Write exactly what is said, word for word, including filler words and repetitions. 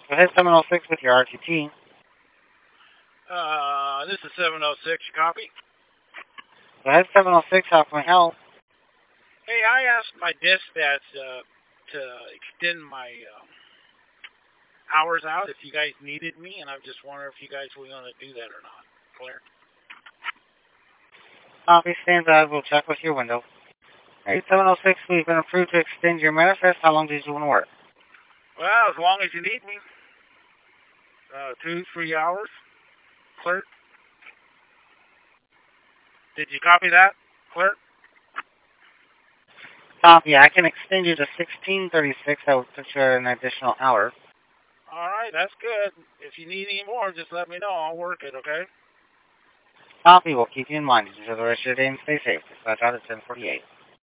Go ahead, seven oh six with your R T T. Uh, this is seven oh six, copy. Go ahead, seven oh six, how can we help? Hey, I asked my dispatch uh, to extend my uh, hours out if you guys needed me, and I'm just wondering if you guys were going to do that or not. Clear? Copy, stand by, we'll check with your window. Hey, seven oh six, we've been approved to extend your manifest. How long did you want to work? Well, as long as you need me. Uh, two, three hours. Clear? Did you copy that? Clear? Copy, I can extend you to sixteen thirty-six. That would put you an additional hour. All right, that's good. If you need any more, just let me know. I'll work it, okay? Copy, we'll keep you in mind. Enjoy the rest of your day and stay safe. Dispatch out at ten forty-eight.